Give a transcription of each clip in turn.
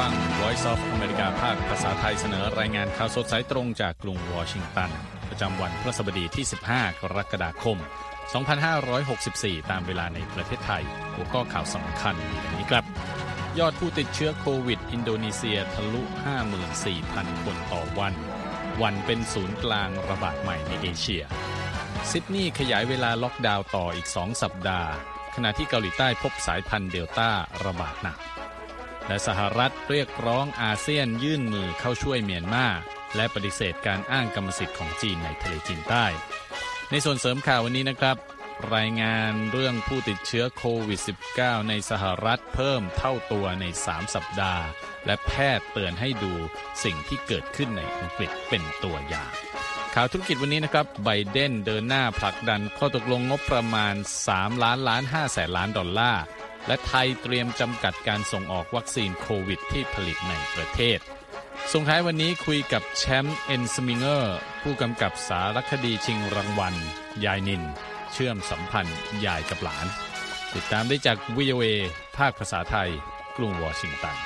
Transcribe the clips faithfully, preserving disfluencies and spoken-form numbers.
ง Voice of America ภาคภาษาไทยเสนอรายงานข่าวสดสายตรงจากกรุงวอชิงตันประจำวันพฤหัสบดีที่สิบห้ากรกฎาคมสองพันห้าร้อยหกสิบสี่ตามเวลาในประเทศไทยหัวข้อข่าวสำคัญมีดังนี้ครับยอดผู้ติดเชื้อโควิดอินโดนีเซียทะลุ ห้าหมื่นสี่พัน คนต่อวันวันเป็นศูนย์กลางระบาดใหม่ในเอเชียซิดนีย์ขยายเวลาล็อกดาวน์ต่ออีกสองสัปดาห์ขณะที่เกาหลีใต้พบสายพันธุ์เดลต้าระบาดหนักและสหรัฐเรียกร้องอาเซียนยื่นมือเข้าช่วยเมียนมาและปฏิเสธการอ้างกรรมสิทธิ์ของจีนในทะเลจีนใต้ในส่วนเสริมข่าววันนี้นะครับรายงานเรื่องผู้ติดเชื้อโควิด สิบเก้า ในสหรัฐเพิ่มเท่าตัวในสามสัปดาห์และแพทย์เตือนให้ดูสิ่งที่เกิดขึ้นในอังกฤษเป็นตัวอย่างข่าวธุรกิจวันนี้นะครับไบเดนเดินหน้าผลักดันข้อตกลงงบประมาณสามล้านล้านห้าแสนล้านดอลลาร์และไทยเตรียมจำกัดการส่งออกวัคซีนโควิดที่ผลิตในประเทศส่งท้ายวันนี้คุยกับแชมป์เอ็นสมิงเกอร์ผู้กำกับสารคดีชิงรางวัลยายนินเชื่อมสัมพันธ์ยายกับหลานติดตามได้จาก วี โอ เอ ภาคภาษาไทยกรุงวอชิงตัน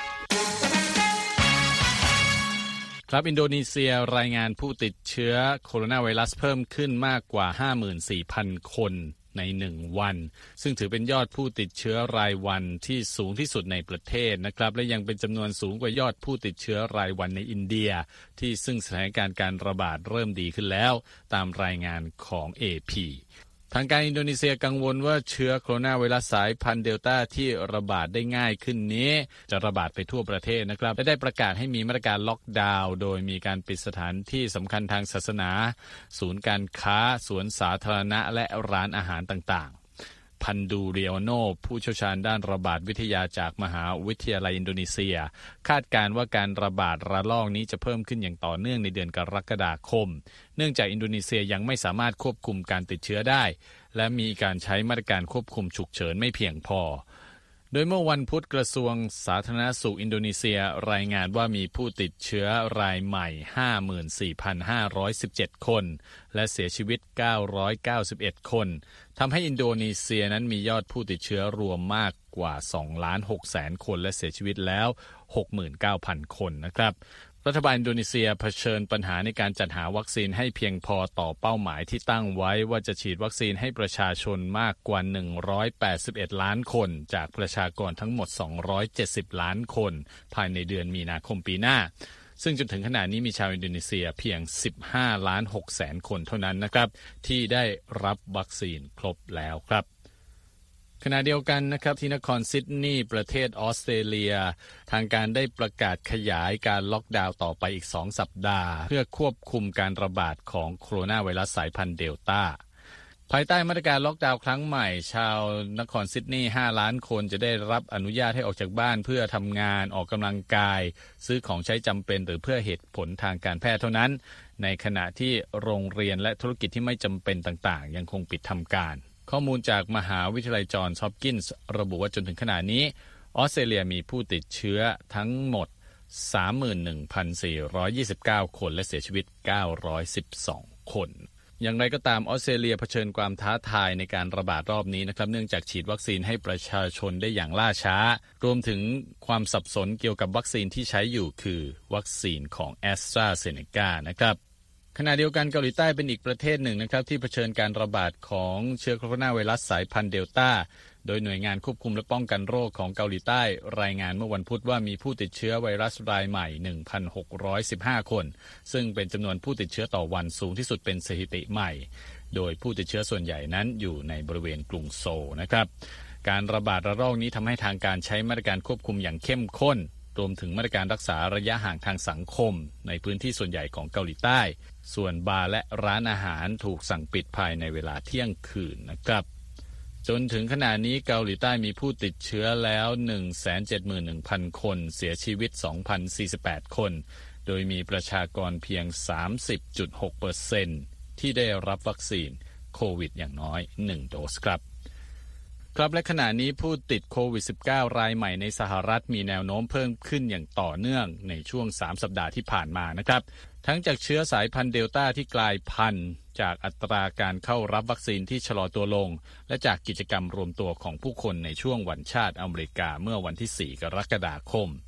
ครับอินโดนีเซียรายงานผู้ติดเชื้อโคโรนาไวรัสเพิ่มขึ้นมากกว่า ห้าหมื่นสี่พัน คนในหนึ่งวันซึ่งถือเป็นยอดผู้ติดเชื้อรายวันที่สูงที่สุดในประเทศนะครับและยังเป็นจำนวนสูงกว่ายอดผู้ติดเชื้อรายวันในอินเดียที่ซึ่งสถานการณ์การระบาดเริ่มดีขึ้นแล้วตามรายงานของ เอ พี ทางการอินโดนีเซียกังวลว่าเชื้อโคโรนาไวรัสสายพันธุ์เดลต้าที่ระบาดได้ง่ายขึ้นนี้จะระบาดไปทั่วประเทศนะครับและได้ประกาศให้มีมาตรการล็อกดาวน์โดยมีการปิดสถานที่สำคัญทางศาสนาศูนย์การค้าสวนสาธารณะและร้านอาหารต่างๆพันดูเรียโนผู้เชี่ยวชาญด้านระบาดวิทยาจากมหาวิทยาลัยอินโดนีเซียคาดการณ์ว่าการระบาดระลอกนี้จะเพิ่มขึ้นอย่างต่อเนื่องในเดือนกรกฎาคมเนื่องจากอินโดนีเซียยังไม่สามารถควบคุมการติดเชื้อได้และมีการใช้มาตรการควบคุมฉุกเฉินไม่เพียงพอโดยเมื่อวันพุธกระทรวงสาธารณสุขอินโดนีเซียรายงานว่ามีผู้ติดเชื้อรายใหม่ ห้าหมื่นสี่พันห้าร้อยสิบเจ็ด คนและเสียชีวิตเก้าร้อยเก้าสิบเอ็ดคนทำให้อินโดนีเซียนั้นมียอดผู้ติดเชื้อรวมมากกว่า สองล้านหกแสน คนและเสียชีวิตแล้ว หกหมื่นเก้าพัน คนนะครับรัฐบาลอินโดนีเซียเผชิญปัญหาในการจัดหาวัคซีนให้เพียงพอต่อเป้าหมายที่ตั้งไว้ว่าจะฉีดวัคซีนให้ประชาชนมากกว่าหนึ่งร้อยแปดสิบเอ็ดล้านคนจากประชากรทั้งหมดสองร้อยเจ็ดสิบล้านคนภายในเดือนมีนาคมปีหน้าซึ่งจนถึงขณะนี้มีชาวอินโดนีเซียเพียงสิบห้าล้านหกแสนคนเท่านั้นนะครับที่ได้รับวัคซีนครบแล้วครับขณะเดียวกันนะครับที่นครซิดนีย์ประเทศออสเตรเลียทางการได้ประกาศขยายการล็อกดาวน์ต่อไปอีกสองสัปดาห์เพื่อควบคุมการระบาดของโคโรนาไวรัสสายพันธุ์เดลต้าภายใต้มาตรการล็อกดาวน์ครั้งใหม่ชาวนครซิดนีย์ห้าล้านคนจะได้รับอนุญาตให้ออกจากบ้านเพื่อทำงานออกกำลังกายซื้อของใช้จำเป็นหรือเพื่อเหตุผลทางการแพทย์เท่านั้นในขณะที่โรงเรียนและธุรกิจที่ไม่จำเป็นต่างๆยังคงปิดทำการข้อมูลจากมหาวิทยาลัยจอห์นส์ฮอปกินส์ระบุว่าจนถึงขณะนี้ออสเตรเลียมีผู้ติดเชื้อทั้งหมด สามหมื่นหนึ่งพันสี่ร้อยยี่สิบเก้า คนและเสียชีวิตเก้าร้อยสิบสองคนอย่างไรก็ตามออสเตรเลียเผชิญความท้าทายในการระบาดรอบนี้นะครับเนื่องจากฉีดวัคซีนให้ประชาชนได้อย่างล่าช้ารวมถึงความสับสนเกี่ยวกับวัคซีนที่ใช้อยู่คือวัคซีนของ AstraZeneca นะครับขณะเดียวกันเกาหลีใต้เป็นอีกประเทศหนึ่งนะครับที่เผชิญการระบาดของเชื้อโคโรนาไวรัสสายพันธุ์เดลต้าโดยหน่วยงานควบคุมและป้องกันโรคของเกาหลีใต้รายงานเมื่อวันพุธว่ามีผู้ติดเชื้อไวรัสรายใหม่ หนึ่งพันหกร้อยสิบห้า คนซึ่งเป็นจำนวนผู้ติดเชื้อต่อวันสูงที่สุดเป็นสถิติใหม่โดยผู้ติดเชื้อส่วนใหญ่นั้นอยู่ในบริเวณกรุงโซลนะครับการระบาดระลอกนี้ทำให้ทางการใช้มาตรการควบคุมอย่างเข้มข้นรวมถึงมาตรการรักษาระยะห่างทางสังคมในพื้นที่ส่วนใหญ่ของเกาหลีใต้ส่วนบาร์และร้านอาหารถูกสั่งปิดภายในเวลาเที่ยงคืนนะครับจนถึงขณะนี้เกาหลีใต้มีผู้ติดเชื้อแล้ว หนึ่งแสนเจ็ดหมื่นหนึ่งพัน คนเสียชีวิต สองพันสี่สิบแปด คนโดยมีประชากรเพียง สามสิบจุดหกเปอร์เซ็นต์ ที่ได้รับวัคซีนโควิดอย่างน้อยหนึ่งโดสครับครับและขณะนี้ผู้ติดโควิด สิบเก้า รายใหม่ในสหรัฐมีแนวโน้มเพิ่มขึ้นอย่างต่อเนื่องในช่วงสามสัปดาห์ที่ผ่านมานะครับทั้งจากเชื้อสายพันธุ์เดลต้าที่กลายพันธุ์จากอัตราการเข้ารับวัคซีนที่ชะลอตัวลงและจากกิจกรรมรวมตัวของผู้คนในช่วงวันชาติอเมริกาเมื่อวันที่สี่กรกฎาคม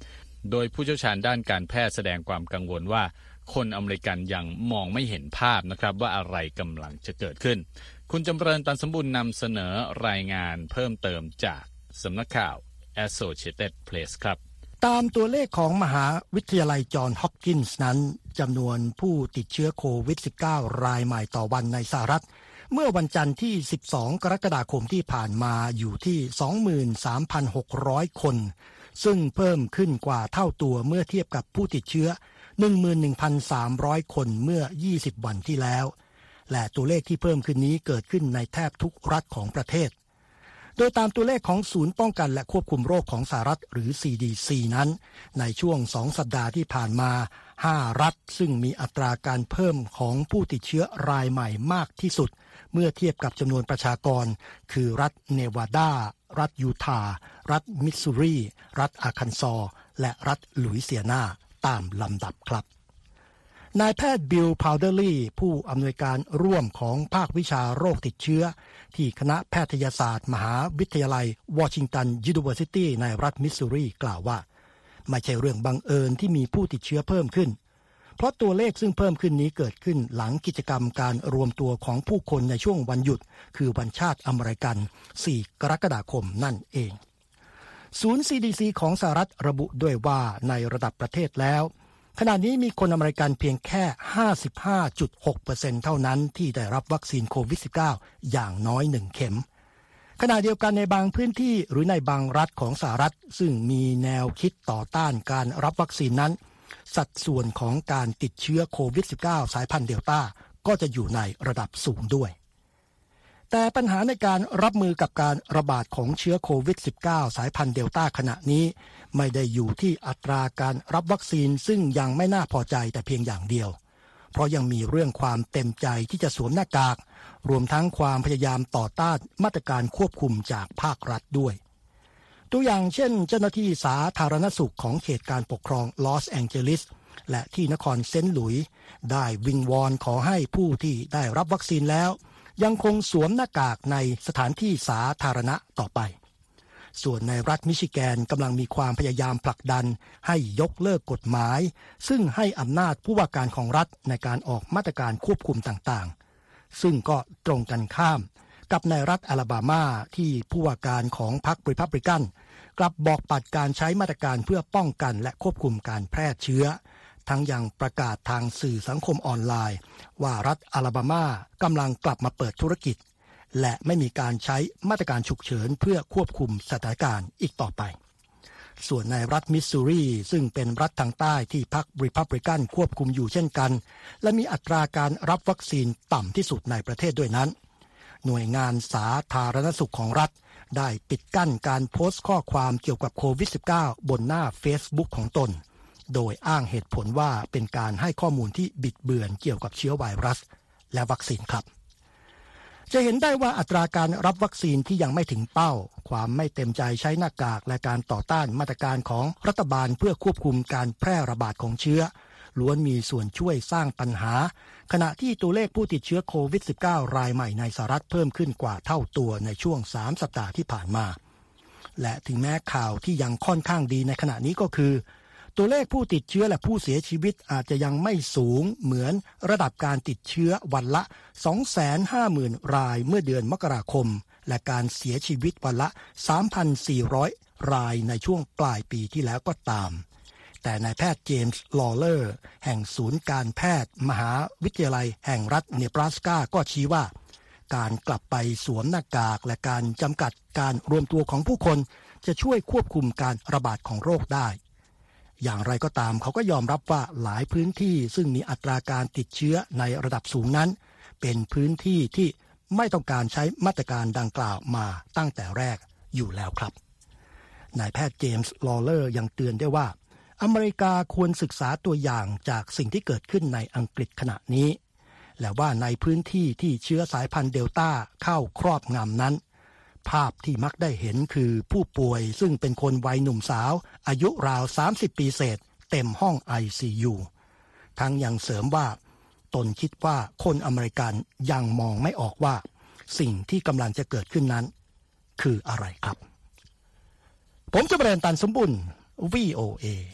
โดยผู้เชี่ยวชาญด้านการแพทย์แสดงความกังวลว่าคนอเมริกันยังมองไม่เห็นภาพนะครับว่าอะไรกำลังจะเกิดขึ้นคุณจำเริญ ตันสมบูรณ์นำเสนอรายงานเพิ่มเติมจากสำนักข่าว Associated Press ครับตามตัวเลขของมหาวิทยาลัยจอห์นฮอปกินส์นั้นจำนวนผู้ติดเชื้อโควิด สิบเก้า รายใหม่ต่อวันในสหรัฐเมื่อวันจันทร์ที่สิบสองกรกฎาคมที่ผ่านมาอยู่ที่ สองหมื่นสามพันหกร้อย คนซึ่งเพิ่มขึ้นกว่าเท่าตัวเมื่อเทียบกับผู้ติดเชื้อ หนึ่งหมื่นหนึ่งพันสามร้อย คนเมื่อยี่สิบวันที่แล้วและตัวเลขที่เพิ่มขึ้นนี้เกิดขึ้นในแทบทุกรัฐของประเทศโดยตามตัวเลขของศูนย์ป้องกันและควบคุมโรคของสหรัฐหรือ ซี ดี ซี นั้นในช่วงสองสัปดาห์ที่ผ่านมาห้ารัฐซึ่งมีอัตราการเพิ่มของผู้ติดเชื้อรายใหม่มากที่สุดเมื่อเทียบกับจำนวนประชากรคือรัฐเนวาดารัฐยูทาห์รัฐมิสซูรีรัฐอาร์คันซอสและรัฐลุยเซียนาตามลำดับครับนายแพทย์บิล พาวเดอร์ลีผู้อำนวยการร่วมของภาควิชาโรคติดเชื้อที่คณะแพทยศาสตร์มหาวิทยาลัยวอชิงตันยูนิเวอร์ซิตี้ในรัฐมิสซูรีกล่าวว่าไม่ใช่เรื่องบังเอิญที่มีผู้ติดเชื้อเพิ่มขึ้นเพราะตัวเลขซึ่งเพิ่มขึ้นนี้เกิดขึ้นหลังกิจกรรมการรวมตัวของผู้คนในช่วงวันหยุดคือวันชาติอเมริกันสี่กรกฎาคมนั่นเองศูนย์ ซี ดี ซี ของสหรัฐระบุด้วยว่าในระดับประเทศแล้วขณะนี้มีคนอเมริกันเพียงแค่ ห้าสิบห้าจุดหกเปอร์เซ็นต์ เท่านั้นที่ได้รับวัคซีนโควิด สิบเก้า อย่างน้อยหนึ่งเข็มขณะเดียวกันในบางพื้นที่หรือในบางรัฐของสหรัฐซึ่งมีแนวคิดต่อต้านการรับวัคซีนนั้นสัดส่วนของการติดเชื้อโควิด สิบเก้า สายพันธุ์เดลต้าก็จะอยู่ในระดับสูงด้วยแต่ปัญหาในการรับมือกับการระบาดของเชื้อโควิด สิบเก้า สายพันธุ์เดลต้าขณะนี้ไม่ได้อยู่ที่อัตราการรับวัคซีนซึ่งยังไม่น่าพอใจแต่เพียงอย่างเดียวเพราะยังมีเรื่องความเต็มใจที่จะสวมหน้ากากรวมทั้งความพยายามต่อต้านมาตรการควบคุมจากภาครัฐด้วยตัวอย่างเช่นเจ้าหน้าที่สาธารณสุขของเขตการปกครองลอสแองเจลิสและที่นครเซนต์หลุยส์ได้วิงวอนขอให้ผู้ที่ได้รับวัคซีนแล้วยังคงสวมหน้ากากในสถานที่สาธารณะต่อไปส่วนในรัฐมิชิแกนกำลังมีความพยายามผลักดันให้ยกเลิกกฎหมายซึ่งให้อำนาจผู้ว่าการของรัฐในการออกมาตรการควบคุมต่างๆซึ่งก็ตรงกันข้ามกับในรัฐอลาบามาที่ผู้ว่าการของพรรครีพับลิกันกลับบอกปัดการใช้มาตรการเพื่อป้องกันและควบคุมการแพร่เชื้อทั้งยังประกาศทางสื่อสังคมออนไลน์ว่ารัฐอลาบามากำลังกลับมาเปิดธุรกิจและไม่มีการใช้มาตรการฉุกเฉินเพื่อควบคุมสถานการณ์อีกต่อไปส่วนในรัฐมิสซูรีซึ่งเป็นรัฐทางใต้ที่พรรครีพับลิกันควบคุมอยู่เช่นกันและมีอัตราการรับวัคซีนต่ำที่สุดในประเทศด้วยนั้นหน่วยงานสาธารณสุขของรัฐได้ปิดกั้นการโพสต์ข้อความเกี่ยวกับโควิด สิบเก้า บนหน้า Facebook ของตนโดยอ้างเหตุผลว่าเป็นการให้ข้อมูลที่บิดเบือนเกี่ยวกับเชื้อไวรัสและวัคซีนครับจะเห็นได้ว่าอัตราการรับวัคซีนที่ยังไม่ถึงเป้าความไม่เต็มใจใช้หน้ากากและการต่อต้านมาตรการของรัฐบาลเพื่อควบคุมการแพร่ระบาดของเชื้อล้วนมีส่วนช่วยสร้างปัญหาขณะที่ตัวเลขผู้ติดเชื้อโควิด สิบเก้า รายใหม่ในสหรัฐเพิ่มขึ้นกว่าเท่าตัวในช่วงสามสัปดาห์ที่ผ่านมาและถึงแม้ข่าวที่ยังค่อนข้างดีในขณะนี้ก็คือตัวเลขผู้ติดเชื้อและผู้เสียชีวิตอาจจะยังไม่สูงเหมือนระดับการติดเชื้อวันละ สองแสนห้าหมื่น รายเมื่อเดือนมกราคมและการเสียชีวิตวันละ สามพันสี่ร้อย รายในช่วงปลายปีที่แล้วก็ตามแต่นายแพทย์เจมส์ลอเลอร์แห่งศูนย์การแพทย์มหาวิทยาลัยแห่งรัฐเนบราสกาก็ชี้ว่าการกลับไปสวมหน้ากากและการจำกัดการรวมตัวของผู้คนจะช่วยควบคุมการระบาดของโรคได้อย่างไรก็ตามเขาก็ยอมรับว่าหลายพื้นที่ซึ่งมีอัตราการติดเชื้อในระดับสูงนั้นเป็นพื้นที่ที่ไม่ต้องการใช้มาตรการดังกล่าวมาตั้งแต่แรกอยู่แล้วครับนายแพทย์เจมส์ลอเลอร์ยังเตือนได้ว่าอเมริกาควรศึกษาตัวอย่างจากสิ่งที่เกิดขึ้นในอังกฤษขณะนี้และว่าในพื้นที่ที่เชื้อสายพันธุ์เดลต้าเข้าครอบงำนั้นภาพที่มักได้เห็นคือผู้ป่วยซึ่งเป็นคนวัยหนุ่มสาวอายุราวสามสิบปีเศษเต็มห้อง ไอ ซี ยู ทั้งยังเสริมว่าตนคิดว่าคนอเมริกันยังมองไม่ออกว่าสิ่งที่กำลังจะเกิดขึ้นนั้นคืออะไรครับผมจะเรียนตันสมบุญ วี โอ เอ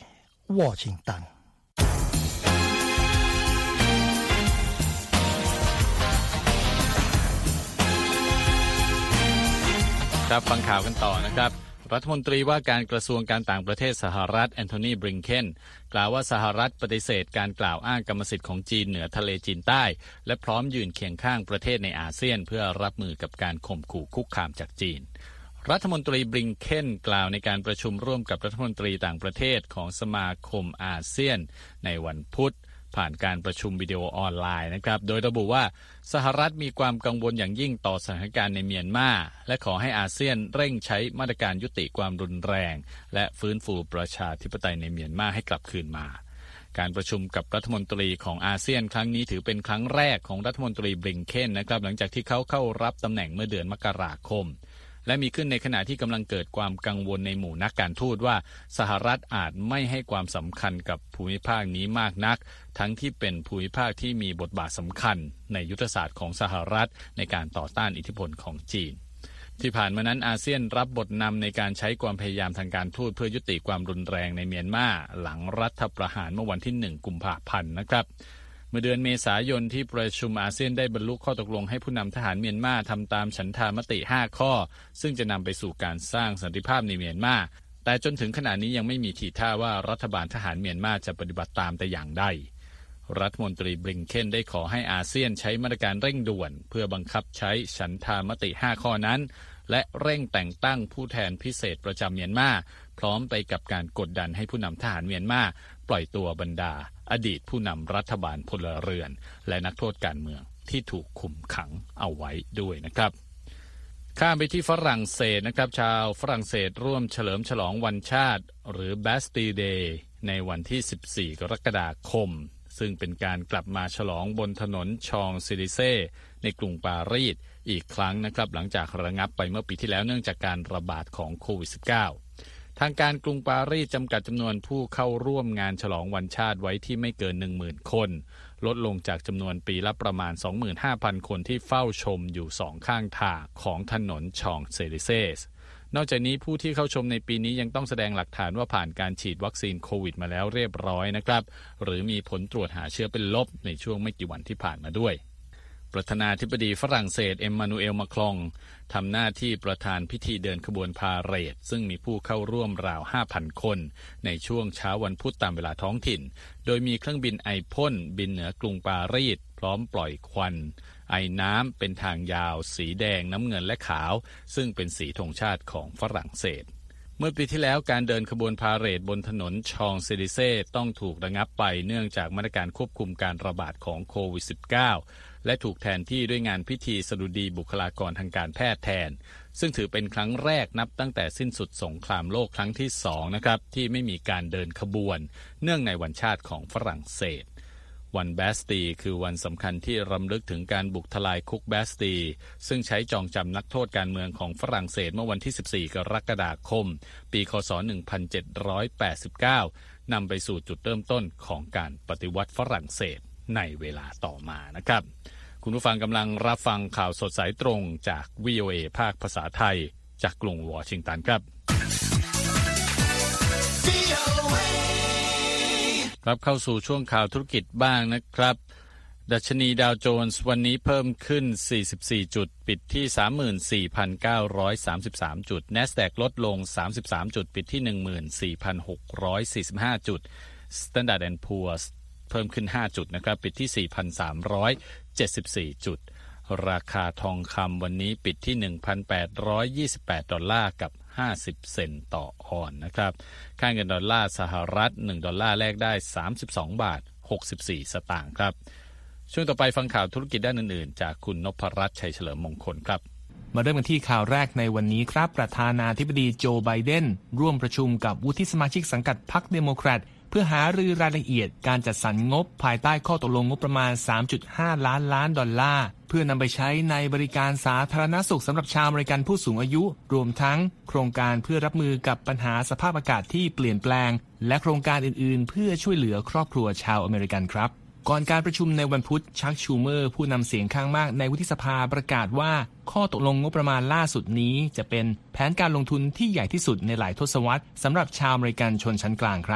วอชิงตันครับฟังข่าวกันต่อนะครับรัฐมนตรีว่าการกระทรวงการต่างประเทศสหรัฐแอนโทนีบริงเคนกล่าวว่าสหรัฐปฏิเสธการกล่าวอ้างกรรมสิทธิ์ของจีนเหนือทะเลจีนใต้และพร้อมยืนเคียงข้างประเทศในอาเซียนเพื่อรับมือกับการข่มขู่คุกคามจากจีนรัฐมนตรีบริงเคนกล่าวในการประชุมร่วมกับรัฐมนตรีต่างประเทศของสมาคมอาเซียนในวันพุธผ่านการประชุมวิดีโอออนไลน์นะครับโดยระบุว่าสหรัฐมีความกังวลอย่างยิ่งต่อสถานการณ์ในเมียนมาและขอให้อาเซียนเร่งใช้มาตรการยุติความรุนแรงและฟื้นฟูประชาธิปไตยในเมียนมาให้กลับคืนมาการประชุมกับรัฐมนตรีของอาเซียนครั้งนี้ถือเป็นครั้งแรกของรัฐมนตรีบริงเคนนะครับหลังจากที่เขาเข้ารับตำแหน่งเมื่อเดือนมกราคมและมีขึ้นในขณะที่กำลังเกิดความกังวลในหมู่นักการทูตว่าสหรัฐอาจไม่ให้ความสำคัญกับภูมิภาคนี้มากนักทั้งที่เป็นภูมิภาคที่มีบทบาทสำคัญในยุทธศาสตร์ของสหรัฐในการต่อต้านอิทธิพลของจีนที่ผ่านมานั้นอาเซียนรับบทนำในการใช้ความพยายามทางการทูตเพื่อยุติความรุนแรงในเมียนมาหลังรัฐประหารเมื่อวันที่หนึ่งกุมภาพันธ์นะครับเมื่อเดือนเมษายนที่ประชุมอาเซียนได้บรรลุข้อตกลงให้ผู้นำทหารเมียนมาทำตามฉันทามติห้าข้อซึ่งจะนำไปสู่การสร้างสันติภาพในเมียนมาแต่จนถึงขณะนี้ยังไม่มีทีท่าว่ารัฐบาลทหารเมียนมาจะปฏิบัติตามแต่อย่างใดรัฐมนตรีบริงเคนได้ขอให้อาเซียนใช้มาตรการเร่งด่วนเพื่อบังคับใช้ฉันทามติห้าข้อนั้นและเร่งแต่งตั้งผู้แทนพิเศษประจำเมียนมาพร้อมไปกับการกดดันให้ผู้นำทหารเมียนมาปล่อยตัวบรรดาอดีตผู้นำรัฐบาลพลเรือนและนักโทษการเมืองที่ถูกคุมขังเอาไว้ด้วยนะครับข้ามไปที่ฝรั่งเศสนะครับชาวฝรั่งเศสร่วมเฉลิมฉลองวันชาติหรือ Bastille Day ในวันที่สิบสี่กรกฎาคมซึ่งเป็นการกลับมาฉลองบนถนนชองเซลิเซ่ในกรุงปารีสอีกครั้งนะครับหลังจากระงับไปเมื่อปีที่แล้วเนื่องจากการระบาดของโควิด สิบเก้า ทางการกรุงปารีสจำกัดจำนวนผู้เข้าร่วมงานฉลองวันชาติไว้ที่ไม่เกิน หนึ่งหมื่น คนลดลงจากจำนวนปีละประมาณ สองหมื่นห้าพัน คนที่เฝ้าชมอยู่สองข้างทางของถนนชองเซลิเซ่นอกจากนี้ผู้ที่เข้าชมในปีนี้ยังต้องแสดงหลักฐานว่าผ่านการฉีดวัคซีนโควิดมาแล้วเรียบร้อยนะครับหรือมีผลตรวจหาเชื้อเป็นลบในช่วงไม่กี่วันที่ผ่านมาด้วยประธานาธิบดีฝรั่งเศสเอ็มมานูเอลมาครองทำหน้าที่ประธานพิธีเดินขบวนพาเหรดซึ่งมีผู้เข้าร่วมราว ห้าพัน คนในช่วงเช้าวันพุธตามเวลาท้องถิ่นโดยมีเครื่องบินไอพ่นบินเหนือกรุงปารีสพร้อมปล่อยควันไอน้ำเป็นทางยาวสีแดงน้ำเงินและขาวซึ่งเป็นสีธงชาติของฝรั่งเศสเมื่อปีที่แล้วการเดินขบวนพาเหรดบนถนนชองเซลิเซ่ต้องถูกระงับไปเนื่องจากมาตรการควบคุมการระบาดของโควิด สิบเก้า และถูกแทนที่ด้วยงานพิธีสดุดีบุคลากรทางการแพทย์แทนซึ่งถือเป็นครั้งแรกนับตั้งแต่สิ้นสุดสงครามโลกครั้งที่สองนะครับที่ไม่มีการเดินขบวนเนื่องในวันชาติของฝรั่งเศสวันแบสตีคือวันสำคัญที่รำลึกถึงการบุกทลายคุกแบสตีซึ่งใช้จองจำนักโทษการเมืองของฝรั่งเศสเมื่อวันที่สิบสี่กรกฎาคมปีคศหนึ่งพันเจ็ดร้อยแปดสิบเก้านำไปสู่จุดเริ่มต้นของการปฏิวัติฝรั่งเศสในเวลาต่อมานะครับคุณผู้ฟังกำลังรับฟังข่าวสดสายตรงจาก วี โอ เอ ภาคภาษาไทยจากกรุงวอชิงตันครับรับเข้าสู่ช่วงข่าวธุรกิจบ้างนะครับดัชนีดาวโจนส์วันนี้เพิ่มขึ้นสี่สิบสี่จุดปิดที่ สามหมื่นสี่พันเก้าร้อยสามสิบสาม จุด NASDAQ ลดลงสามสิบสามจุดปิดที่ หนึ่งหมื่นสี่พันหกร้อยสี่สิบห้า จุด Standard แอนด์ Poor's เพิ่มขึ้นห้าจุดนะครับปิดที่ สี่พันสามร้อยเจ็ดสิบสี่ จุดราคาทองคำวันนี้ปิดที่ หนึ่งพันแปดร้อยยี่สิบแปด ดอลลาร์กับห้าสิบเซนต์ต่อออนซ์นะครับค่าเงินดอลลาร์สหรัฐหนึ่งดอลลาร์แลกได้สามสิบสองบาทหกสิบสี่สตางค์ครับช่วงต่อไปฟังข่าวธุรกิจด้านอื่นๆจากคุณนพรัตน์ชัยเฉลิมมงคลครับมาเริ่มกันที่ข่าวแรกในวันนี้ครับประธานาธิบดีโจไบเดนร่วมประชุมกับวุฒิสมาชิกสังกัดพรรคเดโมแครตเพื่อหารือรายละเอียดการจัดสรรงบภายใต้ข้อตกลงงบประมาณ สามจุดห้า ล้านล้านดอลลาร์เพื่อนำไปใช้ในบริการสาธารณสุขสำหรับชาวอเมริกันผู้สูงอายุรวมทั้งโครงการเพื่อรับมือกับปัญหาสภาพอากาศที่เปลี่ยนแปลงและโครงการอื่นๆเพื่อช่วยเหลือครอบครัวชาวอเมริกันครับก่อนการประชุมในวันพุธชักชูเมอร์ผู้นำเสียงข้างมากในวุฒิสภาประกาศว่าข้อตกลงงบประมาณล่าสุดนี้จะเป็นแผนการลงทุนที่ใหญ่ที่สุดในหลายทศวรรษสำหรับชาวอเมริกันชนชั้นกลางครับ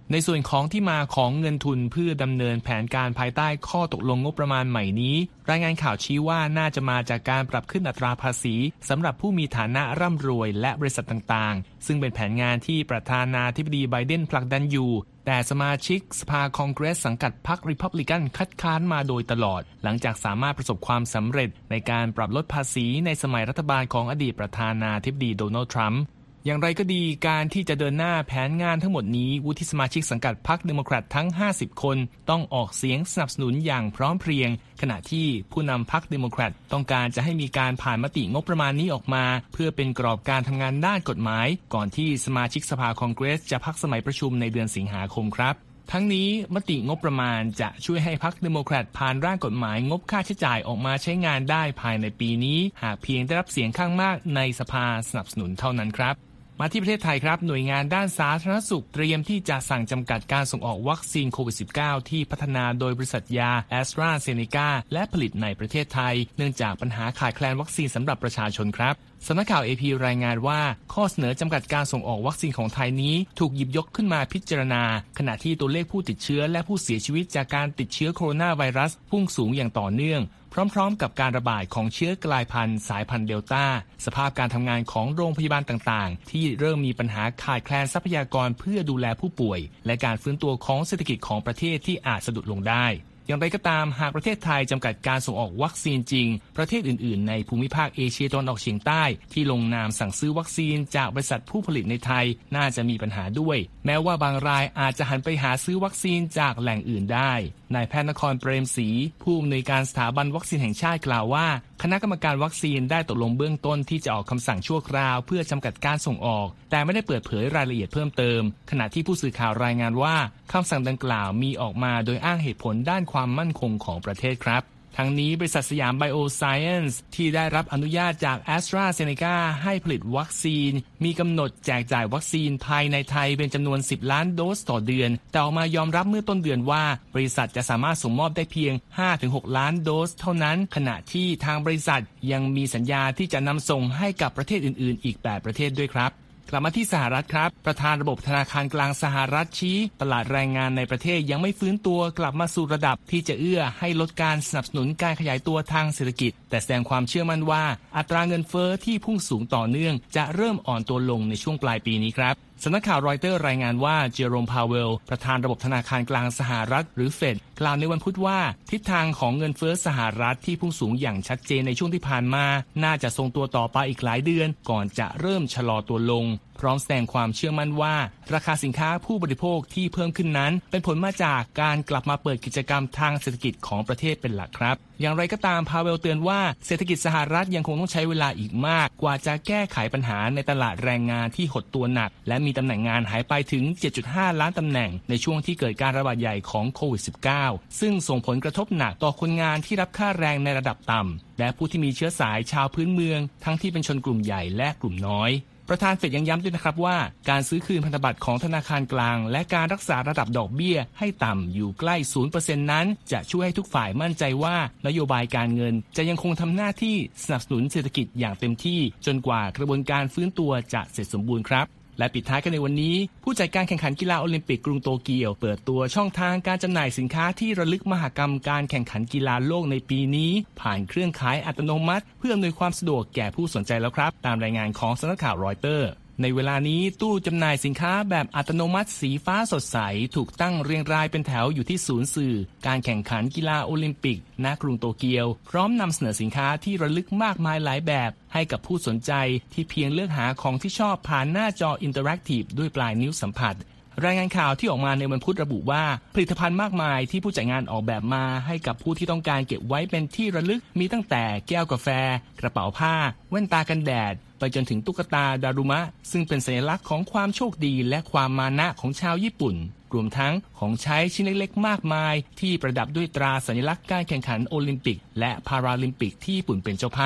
ในส่วนของที่มาของเงินทุนเพื่อดำเนินแผนการภายใต้ข้อตกลงงบประมาณใหม่นี้รายงานข่าวชี้ว่าน่าจะมาจากการปรับขึ้นอัตราภาษีสำหรับผู้มีฐานะร่ำรวยและบริษัทต่างๆซึ่งเป็นแผนงานที่ประธานาธิบดีไบเดนผลักดันอยู่แต่สมาชิกสภาคองเกรสสังกัดพรรครีพับลิกันคัดค้านมาโดยตลอดหลังจากสามารถประสบความสำเร็จในการปรับลดภาษีในสมัยรัฐบาลของอดีตประธานาธิบดีโดนัลด์ทรัมป์อย่างไรก็ดีการที่จะเดินหน้าแผนงานทั้งหมดนี้วุฒิสมาชิกสังกัดพรรคเดโมแครตทั้งห้าสิบคนต้องออกเสียงสนับสนุนอย่างพร้อมเพรียงขณะที่ผู้นำพรรคเดโมแครตต้องการจะให้มีการผ่านมติงบประมาณนี้ออกมาเพื่อเป็นกรอบการทำงานด้านกฎหมายก่อนที่สมาชิกสภาคองเกรสจะพักสมัยประชุมในเดือนสิงหาคมครับทั้งนี้มติงบประมาณจะช่วยให้พรรคเดโมแครตผ่านร่างกฎหมายงบค่าใช้จ่ายออกมาใช้งานได้ภายในปีนี้หากเพียงได้รับเสียงข้างมากในสภาสนับสนุนเท่านั้นครับมาที่ประเทศไทยครับหน่วยงานด้านสาธารณสุขเตรียมที่จะสั่งจำกัดการส่งออกวัคซีนโควิด สิบเก้า ที่พัฒนาโดยบริษัทยา AstraZeneca และผลิตในประเทศไทยเนื่องจากปัญหาขาดแคลนวัคซีนสำหรับประชาชนครับสำนักข่าว เอ พี รายงานว่าข้อเสนอจำกัดการส่งออกวัคซีนของไทยนี้ถูกหยิบยกขึ้นมาพิจารณาขณะที่ตัวเลขผู้ติดเชื้อและผู้เสียชีวิตจากการติดเชื้อโคโรนาไวรัสพุ่งสูงอย่างต่อเนื่องพร้อมๆกับการระบาดของเชื้อกลายพันธุ์สายพันธุ์เดลต้าสภาพการทำงานของโรงพยาบาลต่างๆที่เริ่มมีปัญหาขาดแคลนทรัพยากรเพื่อดูแลผู้ป่วยและการฟื้นตัวของเศรษฐกิจของประเทศที่อาจสะดุดลงได้อย่างไรก็ตามหากประเทศไทยจำกัดการส่งออกวัคซีนจริงประเทศอื่นๆในภูมิภาคเอเชียตะวันออกเฉียงใต้ที่ลงนามสั่งซื้อวัคซีนจากบริษัทผู้ผลิตในไทยน่าจะมีปัญหาด้วยแม้ว่าบางรายอาจจะหันไปหาซื้อวัคซีนจากแหล่งอื่นได้นายแพทย์นครเปรมศรีผู้อำนวยการสถาบันวัคซีนแห่งชาติกล่าวว่าคณะกรรมการวัคซีนได้ตกลงเบื้องต้นที่จะออกคำสั่งชั่วคราวเพื่อจำกัดการส่งออกแต่ไม่ได้เปิดเผยรายละเอียดเพิ่มเติมขณะที่ผู้สื่อข่าวรายงานว่าคำสั่งดังกล่าวมีออกมาโดยอ้างเหตุผลด้านความมั่นคงของประเทศครับทั้งนี้บริษัทสยามไบโอไซเอนซ์ที่ได้รับอนุญาตจาก AstraZeneca ให้ผลิตวัคซีนมีกำหนดแจกจ่ายวัคซีนภายในไทยเป็นจำนวนสิบล้านโดสต่อเดือนแต่ออกมายอมรับเมื่อต้นเดือนว่าบริษัทจะสามารถส่งมอบได้เพียง ห้าถึงหก ล้านโดสเท่านั้นขณะที่ทางบริษัทยังมีสัญญาที่จะนำส่งให้กับประเทศอื่นๆอีกแปดประเทศด้วยครับกลับมาที่สหรัฐครับประธานระบบธนาคารกลางสหรัฐชี้ตลาดแรงงานในประเทศยังไม่ฟื้นตัวกลับมาสู่ระดับที่จะเอื้อให้ลดการสนับสนุนการขยายตัวทางเศรษฐกิจแต่แสดงความเชื่อมั่นว่าอัตราเงินเฟ้อที่พุ่งสูงต่อเนื่องจะเริ่มอ่อนตัวลงในช่วงปลายปีนี้ครับสำนักข่าวรอยเตอร์รายงานว่าเจอโรมพาวเวลประธานระบบธนาคารกลางสหรัฐหรือเฟดกล่าวในวันพุธว่าทิศทางของเงินเฟ้อสหรัฐที่พุ่งสูงอย่างชัดเจนในช่วงที่ผ่านมาน่าจะทรงตัวต่อไปอีกหลายเดือนก่อนจะเริ่มชะลอตัวลงพร้อมแสดงความเชื่อมั่นว่าราคาสินค้าผู้บริโภคที่เพิ่มขึ้นนั้นเป็นผลมาจากการกลับมาเปิดกิจกรรมทางเศรษฐกิจของประเทศเป็นหลักครับอย่างไรก็ตามพาเวลเตือนว่าเศรษฐกิจสหรัฐยังคงต้องใช้เวลาอีกมากกว่าจะแก้ไขปัญหาในตลาดแรงงานที่หดตัวหนักและมีตำแหน่งงานหายไปถึง เจ็ดจุดห้า ล้านตำแหน่งในช่วงที่เกิดการระบาดใหญ่ของโควิด สิบเก้า ซึ่งส่งผลกระทบหนักต่อคนงานที่รับค่าแรงในระดับต่ำและผู้ที่มีเชื้อสายชาวพื้นเมืองทั้งที่เป็นชนกลุ่มใหญ่และกลุ่มน้อยประธานเฟดยังย้ำด้วยนะครับว่าการซื้อคืนพันธบัตรของธนาคารกลางและการรักษาระดับดอกเบี้ยให้ต่ำอยู่ใกล้ ศูนย์เปอร์เซ็นต์ นั้นจะช่วยให้ทุกฝ่ายมั่นใจว่านโยบายการเงินจะยังคงทำหน้าที่สนับสนุนเศรษฐกิจอย่างเต็มที่จนกว่ากระบวนการฟื้นตัวจะเสร็จสมบูรณ์ครับและปิดท้ายกันในวันนี้ผู้จัดการแข่งขันกีฬาโอลิมปิกกรุงโตเกียวเปิดตัวช่องทางการจำหน่ายสินค้าที่ระลึกมหกรรมการแข่งขันกีฬาโลกในปีนี้ผ่านเครื่องขายอัตโนมัติเพื่ออำนวยความสะดวกแก่ผู้สนใจแล้วครับตามรายงานของสำนักข่าวรอยเตอร์ในเวลานี้ตู้จำหน่ายสินค้าแบบอัตโนมัติสีฟ้าสดใสถูกตั้งเรียงรายเป็นแถวอยู่ที่ศูนย์สื่อการแข่งขันกีฬาโอลิมปิกณกรุงโตเกียวพร้อมนำเสนอสินค้าที่ระลึกมากมายหลายแบบให้กับผู้สนใจที่เพียงเลือกหาของที่ชอบผ่านหน้าจออินเตอร์แอคทีฟด้วยปลายนิ้วสัมผัสรายงานข่าวที่ออกมาในวันพุธระบุว่าผลิตภัณฑ์มากมายที่ผู้จัดงานออกแบบมาให้กับผู้ที่ต้องการเก็บไว้เป็นที่ระลึกมีตั้งแต่แก้วกาแฟกระเป๋าผ้าแว่นตากันแดดไปจนถึงตุ๊กตาดารุมะซึ่งเป็นสัญลักษณ์ของความโชคดีและความมานะของชาวญี่ปุ่นรวมทั้งของใช้ชิ้นเล็กๆมากมายที่ประดับด้วยตราสัญลักษณ์การแข่งขันโอลิมปิกและพาราลิมปิกที่ญี่ปุ่นเป็นเจ้าภาพ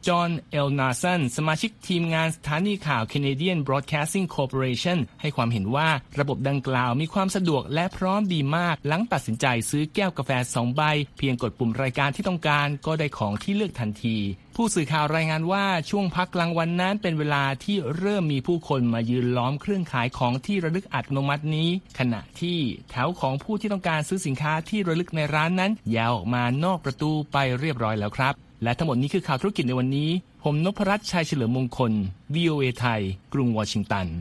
จอห์น เอลนาสันสมาชิกทีมงานสถานีข่าว Canadian Broadcasting Corporation ให้ความเห็นว่าระบบดังกล่าวมีความสะดวกและพร้อมดีมากหลังตัดสินใจซื้อแก้วกาแฟสองใบเพียงกดปุ่มรายการที่ต้องการก็ได้ของที่เลือกทันทีผู้สื่อข่าวรายงานว่าช่วงพักกลางวันนั้นเป็นเวลาที่เริ่มมีผู้คนมายืนล้อมเครื่องขายของที่ระลึกอัตโนมัตินี้ขณะที่แถวของผู้ที่ต้องการซื้อสินค้าที่ระลึกในร้านนั้นยาวออกมานอกประตูไปเรียบร้อยแล้วครับและทั้งหมดนี้คือข่าวธุรกิจในวันนี้ผมนพรัตน์ชัยเฉลิมมงคล วี โอ เอ ไทยกรุงวอชิงตัน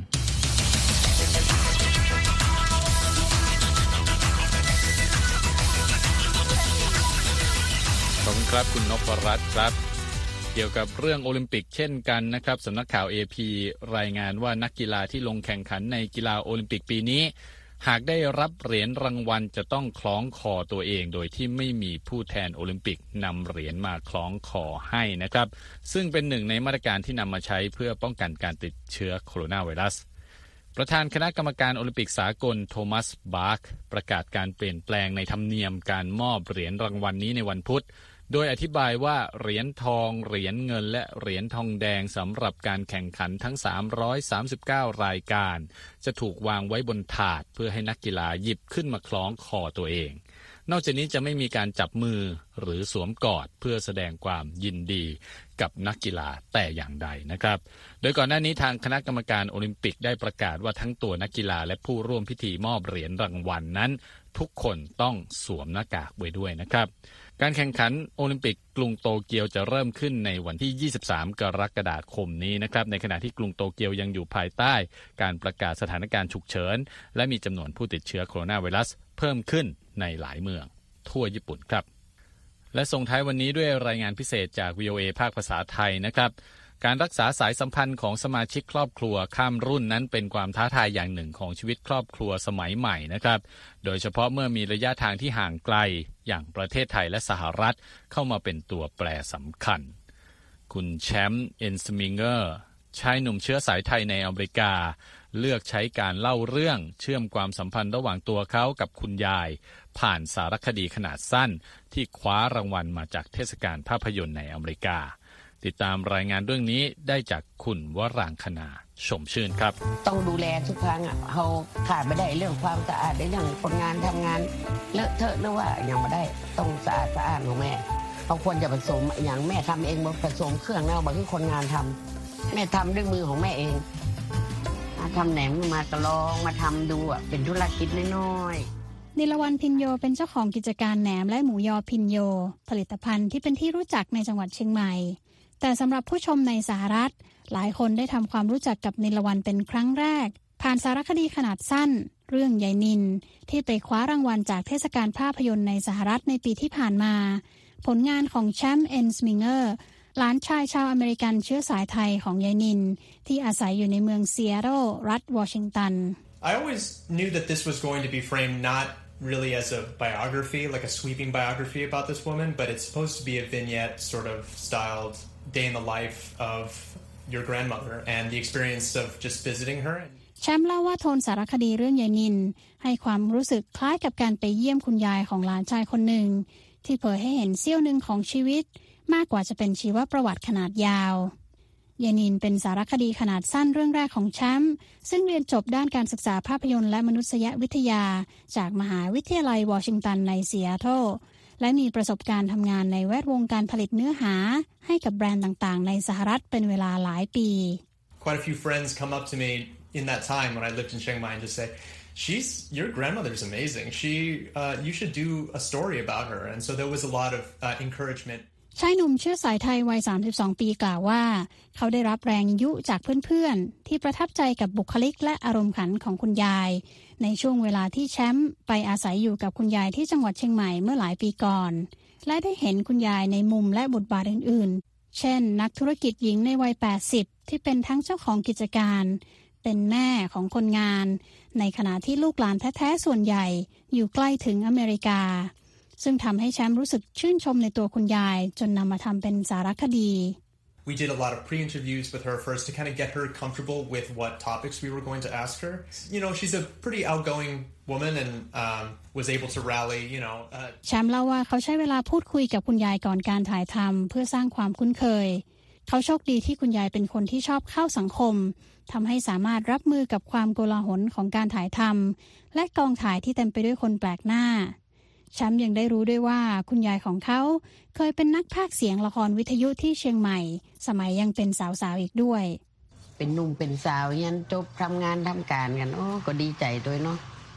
ขอบคุณครับคุณนพรัตน์ครับเกี่ยวกับเรื่องโอลิมปิกเช่นกันนะครับสำนักข่าว เอ พี รายงานว่านักกีฬาที่ลงแข่งขันในกีฬาโอลิมปิกปีนี้หากได้รับเหรียญรางวัลจะต้องคล้องคอตัวเองโดยที่ไม่มีผู้แทนโอลิมปิกนำเหรียญมาคล้องคอให้นะครับซึ่งเป็นหนึ่งในมาตรการที่นำมาใช้เพื่อป้องกันการติดเชื้อโคโรนาไวรัสประธานคณะกรรมการโอลิมปิกสากลโทมัสบาร์กประกาศการเปลี่ยนแปลงในธรรมเนียมการมอบเหรียญรางวัลนี้ในวันพุธโดยอธิบายว่าเหรียญทองเหรียญเงินและเหรียญทองแดงสำหรับการแข่งขันทั้งสามร้อยสามสิบเก้ารายการจะถูกวางไว้บนถาดเพื่อให้นักกีฬาหยิบขึ้นมาคล้องคอตัวเองนอกจากนี้จะไม่มีการจับมือหรือสวมกอดเพื่อแสดงความยินดีกับนักกีฬาแต่อย่างใดนะครับโดยก่อนหน้านี้ทางคณะกรรมการโอลิมปิกได้ประกาศว่าทั้งตัวนักกีฬาและผู้ร่วมพิธีมอบเหรียญรางวัลนั้นทุกคนต้องสวมหน้ากากไว้ด้วยนะครับการแข่งขันโอลิมปิกกรุงโตเกียวจะเริ่มขึ้นในวันที่ยี่สิบสามกรกฎาคมนี้นะครับในขณะที่กรุงโตเกียวยังอยู่ภายใต้การประกาศสถานการณ์ฉุกเฉินและมีจำนวนผู้ติดเชื้อโคโรนาไวรัสเพิ่มขึ้นในหลายเมืองทั่วญี่ปุ่นครับและส่งท้ายวันนี้ด้วยรายงานพิเศษจาก วี โอ เอ ภาคภาษาไทยนะครับการรักษาสายสัมพันธ์ของสมาชิกครอบครัวข้ามรุ่นนั้นเป็นความท้าทายอย่างหนึ่งของชีวิตครอบครัวสมัยใหม่นะครับโดยเฉพาะเมื่อมีระยะทางที่ห่างไกลอย่างประเทศไทยและสหรัฐเข้ามาเป็นตัวแปรสำคัญคุณแชมป์เอนสมิงเกอร์ชายหนุ่มเชื้อสายไทยในอเมริกาเลือกใช้การเล่าเรื่องเชื่อมความสัมพันธ์ระหว่างตัวเขากับคุณยายผ่านสารคดีขนาดสั้นที่คว้ารางวัลมาจากเทศกาลภาพยนตร์ในอเมริกาติดตามรายงานเรื่องนี้ได้จากคุณวรางคณาชมชื่นครับต้องดูแลทุกครั้งอ่ะเขาขาดไม่ได้เรื่องความสะอาดในเรื่องคนงานทำงานเลอะเทอะหรือว่าอย่างไม่ได้ต้องสะอาดสะอาดของแม่เขาควรจะผสมอย่างแม่ทำเองผสมเครื่องแล้วบางทีคนงานทำแม่ทำด้วยมือของแม่เองทำแหนมมาตลองมาทำดูอ่ะเป็นธุรกิจน้อยๆนิลวรรณพินโยเป็นเจ้าของกิจการแหนมและหมูยอพินโยผลิตภัณฑ์ที่เป็นที่รู้จักในจังหวัดเชียงใหม่แต่สำหรับผู้ชมในสหรัฐหลายคนได้ทำความรู้จักกับนิลวรรณเป็นครั้งแรกผ่านสารคดีขนาดสั้นเรื่องยายนินที่ไปคว้ารางวัลจากเทศกาลภาพยนตร์ในสหรัฐในปีที่ผ่านมาผลงานของแชมป์เอนสมิงเกอร์หลานชายชาวอเมริกันเชื้อสายไทยของยายนินที่อาศัยอยู่ในเมืองซีแอตเทิลรัฐวอชิงตัน I always knew that this was going to be framed not really as a biography, like a sweeping biography about this woman, but it's supposed to be a vignette sort of styled day in the life of your grandmother and the experience of just visiting her. แชมป์เล่าว่าโทนสารคดีเรื่องยายนินให้ความรู้สึกคล้ายกับการไปเยี่ยมคุณยายของหลานชายคนหนึ่งที่เผยให้เห็นเสี้ยวหนึ่งของชีวิตมากกว่าจะเป็นชีวประวัติขนาดยาวยายนินเป็นสารคดีขนาดสั้นเรื่องแรกของแชมป์ซึ่งเรียนจบด้านการศึกษาภาพยนตร์และมนุษยวิทยาจากมหาวิทยาลัยวอชิงตันในซีแอตเทิลและมีประสบการณ์ทำงานในแวดวงการผลิตเนื้อหาให้กับแบรนด์ต่างๆในสหรัฐเป็นเวลาหลายปี Quite a few friends come up to me in that time when I lived in Chiang Mai and just say, "She's your grandmother's amazing. She, uh, you should do a story about her." And so there was a lot of uh, encouragement. ชายหนุ่มเชื้อสายไทยวัยสามสิบสองปีกล่าวว่าเขาได้รับแรงยุจากเพื่อนๆที่ประทับใจกับบุคลิกและอารมณ์ขันของคุณยายในช่วงเวลาที่แชมป์ไปอาศัยอยู่กับคุณยายที่จังหวัดเชียงใหม่เมื่อหลายปีก่อนและได้เห็นคุณยายในมุมและบทบาทอื่นๆเช่นนักธุรกิจหญิงในวัยแปดสิบที่เป็นทั้งเจ้าของกิจการเป็นแม่ของคนงานในขณะที่ลูกหลานแท้ๆส่วนใหญ่อยู่ใกล้ถึงอเมริกาซึ่งทำให้แชมป์รู้สึกชื่นชมในตัวคุณยายจนนำมาทำเป็นสารคดี We did a lot of pre-interviews with her first to kind of get her comfortable with what topics we were going to ask her. You know, she's a pretty outgoing woman and um, was able to rally, you know. แชมป์เล่าว่าเขาใช้เวลาพูดคุยกับคุณยายก่อนการถ่ายทำเพื่อสร้างความคุ้นเคยเขาโชคดีที่คุณยายเป็นคนที่ชอบเข้าสังคมทำให้สามารถรับมือกับความโกลาหลของการถ่ายทำและกองถ่ายที่เต็มไปด้วยคนแปลกหน้าแชมป์ยังได้รู้ด้วยว่าคุณยายของเขาเคยเป็นนักพากย์เสียงละครวิทยุที่เชียงใหม่สมัยยังเป็นสาวๆอีกด้วยเป็นหนุ่มเป็นสาวยันจบทำงานทำการกันโอ้ก็ดีใจด้วยเนาะ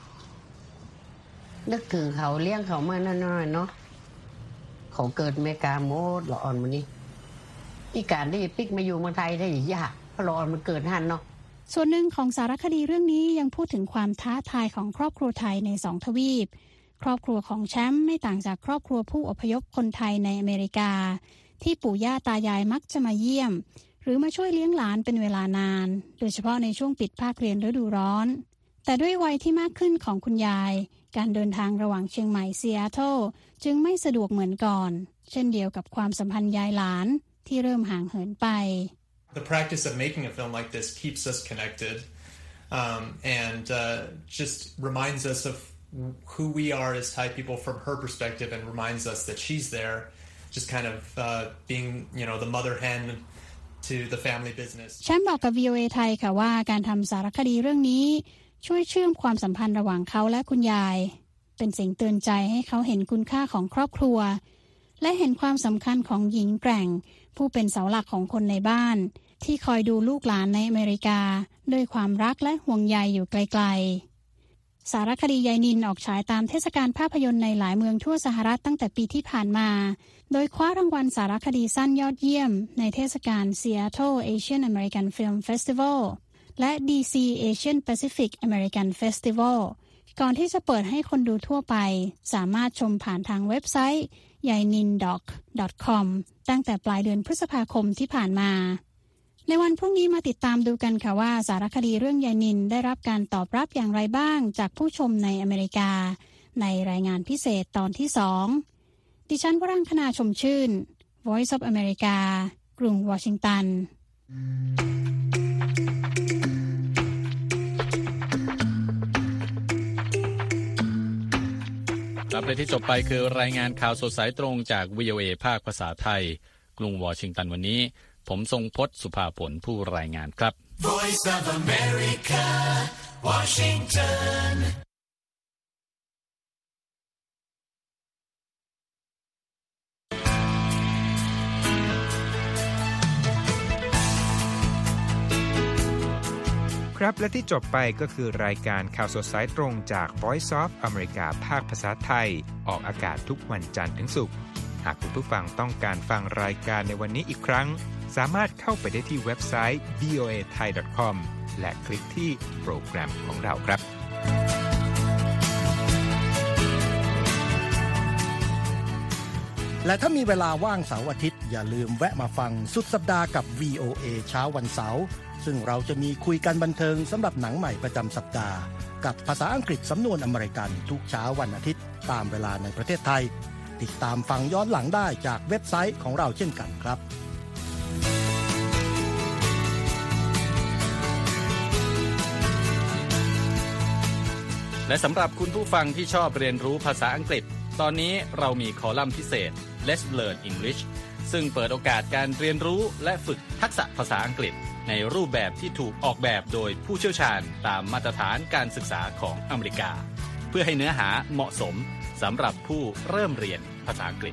นึกถึงเขาเลี้ยงเขามาน้อยๆเนาะเขาเกิดอเมริกาโมดละอ่อนมันนี่อีการได้ปิกมาอยู่เมืองไทยได้ยากเพราะละอ่อนมันเกิดหันเนาะส่วนหนึ่งของสารคดีเรื่องนี้ยังพูดถึงความท้าทายของครอบครัวไทยในสองทวีปครอบครัวของแชมป์ไม่ต่างจากครอบครัวผู้อพยพคนไทยในอเมริกาที่ปู่ย่าตายายมักจะมาเยี่ยมหรือมาช่วยเลี้ยงหลานเป็นเวลานานโดยเฉพาะในช่วงปิดภาคเรียนฤดูร้อนแต่ด้วยวัยที่มากขึ้นของคุณยายการเดินทางระหว่างเชียงใหม่ซีแอตเทิลจึงไม่สะดวกเหมือนก่อนเช่นเดียวกับความสัมพันธ์ยายหลานที่เริ่มห่างเหินไป The practice of making a film like this keeps us connected um, and uh, just reminds us of who we are as Thai people from her perspective and reminds us that she's there just kind of uh, being you know the mother hen to the family business แชมป์บอกกับ วี โอ เอ ไทยค่ะว่าการทำสารคดีเรื่องนี้ช่วยเชื่อมความสัมพันธ์ระหว่างเขาและคุณยายเป็นสิ่งเตือนใจให้เขาเห็นคุณค่าของครอบครัวและเห็นความสำคัญของหญิงแกร่งผู้เป็นเสาหลักของคนในบ้านที่คอยดูลูกหลานในอเมริกาด้วยความรักและห่วงใยอยู่ไกลๆสารคดียายนินออกฉายตามเทศกาลภาพยนตร์ในหลายเมืองทั่วสหรัฐตั้งแต่ปีที่ผ่านมาโดยคว้ารางวัลสารคดีสั้นยอดเยี่ยมในเทศกาล Seattle Asian American Film Festival และ ดี ซี Asian Pacific American Festival ก่อนที่จะเปิดให้คนดูทั่วไปสามารถชมผ่านทางเว็บไซต์ ยายนิน ด็อก ดอท คอม ตั้งแต่ปลายเดือนพฤษภาคมที่ผ่านมาในวันพรุ่งนี้มาติดตามดูกันค่ะว่าสารคดีเรื่องยายนินได้รับการตอบรับอย่างไรบ้างจากผู้ชมในอเมริกาในรายงานพิเศษตอนที่สองดิฉันวรังคณาชมชื่น Voice of America กรุงวอชิงตันครับและที่จบไปคือรายงานข่าวสดสายตรงจาก วี โอ เอ ภาคภาษาไทยกรุงวอชิงตันวันนี้ผมทรงพจน์สุภาผลผู้รายงานครับ Voice of America Washington ครับและที่จบไปก็คือรายการข่าวสดสายตรงจาก Voice of America ภาคภาษาไทยออกอากาศทุกวันจันทร์ถึงศุกร์หากคุณผู้ฟังต้องการฟังรายการในวันนี้อีกครั้งสามารถเข้าไปได้ที่เว็บไซต์ วี โอ เอ ไทย ดอท คอม และคลิกที่โปรแกรมของเราครับและถ้ามีเวลาว่างเสาร์อาทิตย์อย่าลืมแวะมาฟังสุดสัปดาห์กับ วี โอ เอ เช้าวันเสาร์ซึ่งเราจะมีคุยกันบันเทิงสำหรับหนังใหม่ประจำสัปดาห์กับภาษาอังกฤษสำนวนอเมริกันทุกเช้าวันอาทิตย์ตามเวลาในประเทศไทยติดตามฟังย้อนหลังได้จากเว็บไซต์ของเราเช่นกันครับและสำหรับคุณผู้ฟังที่ชอบเรียนรู้ภาษาอังกฤษตอนนี้เรามีคอลัมน์พิเศษ Let's Learn English ซึ่งเปิดโอกาสการเรียนรู้และฝึกทักษะภาษาอังกฤษในรูปแบบที่ถูกออกแบบโดยผู้เชี่ยวชาญตามมาตรฐานการศึกษาของอเมริกาเพื่อให้เนื้อหาเหมาะสมสำหรับผู้เริ่มเรียนภาษาอังกฤษ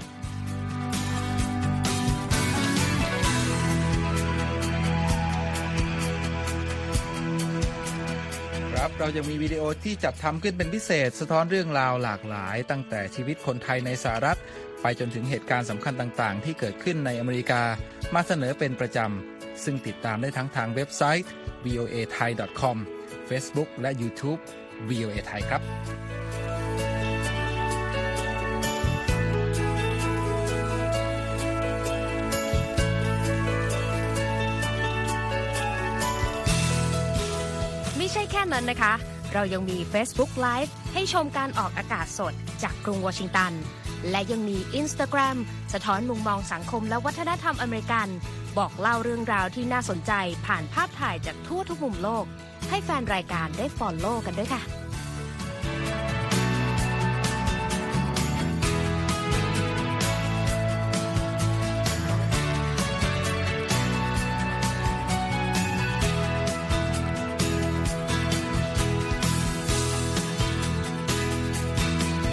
ครับเรายังมีวิดีโอที่จัดทำขึ้นเป็นพิเศษสะท้อนเรื่องราวหลากหลายตั้งแต่ชีวิตคนไทยในสหรัฐไปจนถึงเหตุการณ์สำคัญต่างๆที่เกิดขึ้นในอเมริกามาเสนอเป็นประจำซึ่งติดตามได้ทั้งทางเว็บไซต์ วี โอ เอ ไทย ดอท คอม Facebook และ YouTube วี โอ เอ ไทยครับไม่ใช่แค่นั้นนะคะเรายังมี Facebook Live ให้ชมการออกอากาศสดจากกรุงวอชิงตันและยังมี Instagram สะท้อนมุมมองสังคมและวัฒนธรรมอเมริกันบอกเล่าเรื่องราวที่น่าสนใจผ่านภาพถ่ายจากทั่วทุกมุมโลกให้แฟนรายการได้ follow กันด้วยค่ะ